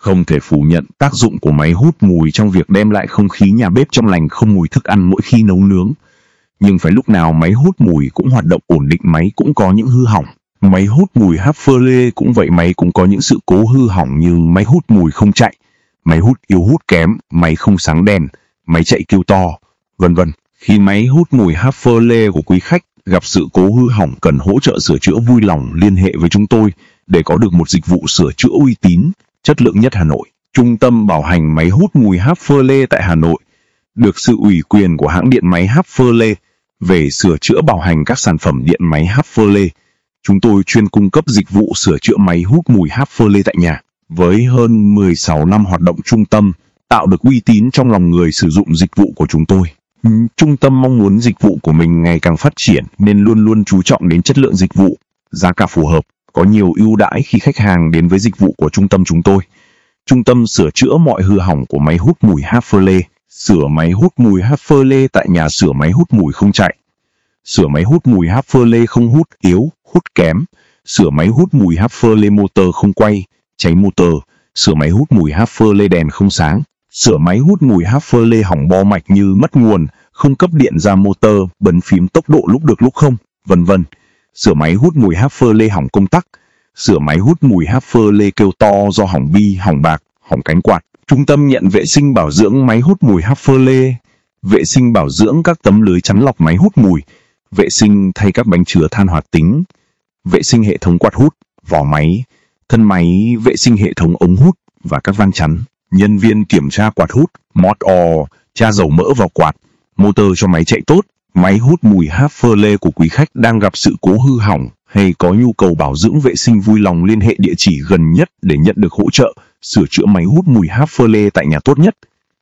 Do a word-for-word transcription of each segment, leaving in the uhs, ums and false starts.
Không thể phủ nhận tác dụng của máy hút mùi trong việc đem lại không khí nhà bếp trong lành không mùi thức ăn mỗi khi nấu nướng. Nhưng phải lúc nào máy hút mùi cũng hoạt động ổn định, máy cũng có những hư hỏng. Máy hút mùi Hafele cũng vậy, máy cũng có những sự cố hư hỏng như máy hút mùi không chạy, máy hút yếu hút kém, máy không sáng đèn, máy chạy kêu to, vân vân. Khi máy hút mùi Hafele của quý khách gặp sự cố hư hỏng cần hỗ trợ sửa chữa, vui lòng liên hệ với chúng tôi để có được một dịch vụ sửa chữa uy tín, chất lượng nhất Hà Nội. Trung tâm bảo hành máy hút mùi Hafele tại Hà Nội được sự ủy quyền của hãng điện máy Hafele về sửa chữa bảo hành các sản phẩm điện máy Hafele. Chúng tôi chuyên cung cấp dịch vụ sửa chữa máy hút mùi Hafele tại nhà. Với hơn mười sáu năm hoạt động, trung tâm tạo được uy tín trong lòng người sử dụng dịch vụ của chúng tôi. Trung tâm mong muốn dịch vụ của mình ngày càng phát triển nên luôn luôn chú trọng đến chất lượng dịch vụ, giá cả phù hợp, có nhiều ưu đãi khi khách hàng đến với dịch vụ của trung tâm chúng tôi. Trung tâm sửa chữa mọi hư hỏng của máy hút mùi Hafele, sửa máy hút mùi Hafele tại nhà, sửa máy hút mùi không chạy, sửa máy hút mùi Hafele không hút yếu, hút kém, sửa máy hút mùi Hafele motor không quay, cháy motor, sửa máy hút mùi Hafele đèn không sáng, sửa máy hút mùi Hafele hỏng bo mạch như mất nguồn, không cấp điện ra motor, bấm phím tốc độ lúc được lúc không, vân vân. Sửa máy hút mùi Hafele hỏng công tắc, sửa máy hút mùi Hafele kêu to do hỏng bi, hỏng bạc, hỏng cánh quạt. Trung tâm nhận vệ sinh bảo dưỡng máy hút mùi Hafele, vệ sinh bảo dưỡng các tấm lưới chắn lọc máy hút mùi, vệ sinh thay các bánh chứa than hoạt tính, vệ sinh hệ thống quạt hút, vỏ máy, thân máy, vệ sinh hệ thống ống hút và các van chắn. Nhân viên kiểm tra quạt hút, mod oil, tra dầu mỡ vào quạt, motor cho máy chạy tốt. Máy hút mùi Hafele của quý khách đang gặp sự cố hư hỏng hay có nhu cầu bảo dưỡng vệ sinh, vui lòng liên hệ địa chỉ gần nhất để nhận được hỗ trợ sửa chữa máy hút mùi Hafele tại nhà tốt nhất.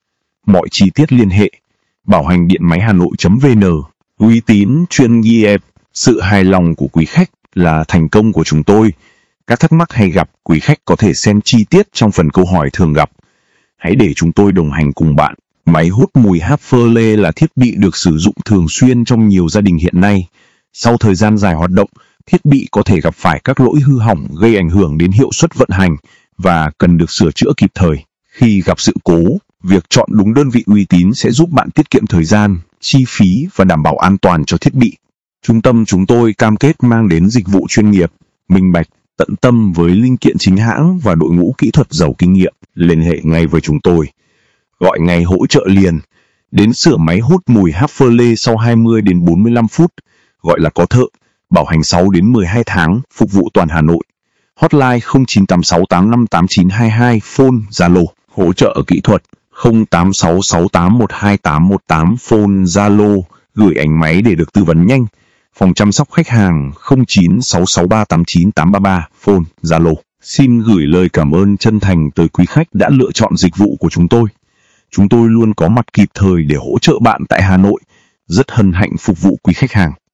Mọi chi tiết liên hệ bảo hành điện máy Hà Nội.vn. Uy tín, chuyên nghiệp, sự hài lòng của quý khách là thành công của chúng tôi. Các thắc mắc hay gặp, quý khách có thể xem chi tiết trong phần câu hỏi thường gặp. Hãy để chúng tôi đồng hành cùng bạn. Máy hút mùi Hafele là thiết bị được sử dụng thường xuyên trong nhiều gia đình hiện nay. Sau thời gian dài hoạt động, thiết bị có thể gặp phải các lỗi hư hỏng gây ảnh hưởng đến hiệu suất vận hành và cần được sửa chữa kịp thời. Khi gặp sự cố, việc chọn đúng đơn vị uy tín sẽ giúp bạn tiết kiệm thời gian, chi phí và đảm bảo an toàn cho thiết bị. Trung tâm chúng tôi cam kết mang đến dịch vụ chuyên nghiệp, minh bạch, tận tâm với linh kiện chính hãng và đội ngũ kỹ thuật giàu kinh nghiệm. Liên hệ ngay với chúng tôi. Gọi ngay hỗ trợ liền. Đến sửa máy hút mùi Hafele sau hai mươi đến bốn mươi lăm phút. Gọi là có thợ. Bảo hành sáu đến mười hai tháng. Phục vụ toàn Hà Nội. Hotline không chín tám sáu tám năm tám chín hai hai. Phone Zalo. Hỗ trợ kỹ thuật không tám sáu sáu tám một hai tám một tám. Phone Zalo. Gửi ảnh máy để được tư vấn nhanh. Phòng chăm sóc khách hàng không chín sáu sáu ba tám chín tám ba ba. Phone Zalo. Xin gửi lời cảm ơn chân thành tới quý khách đã lựa chọn dịch vụ của chúng tôi. Chúng tôi luôn có mặt kịp thời để hỗ trợ bạn tại Hà Nội. Rất hân hạnh phục vụ quý khách hàng.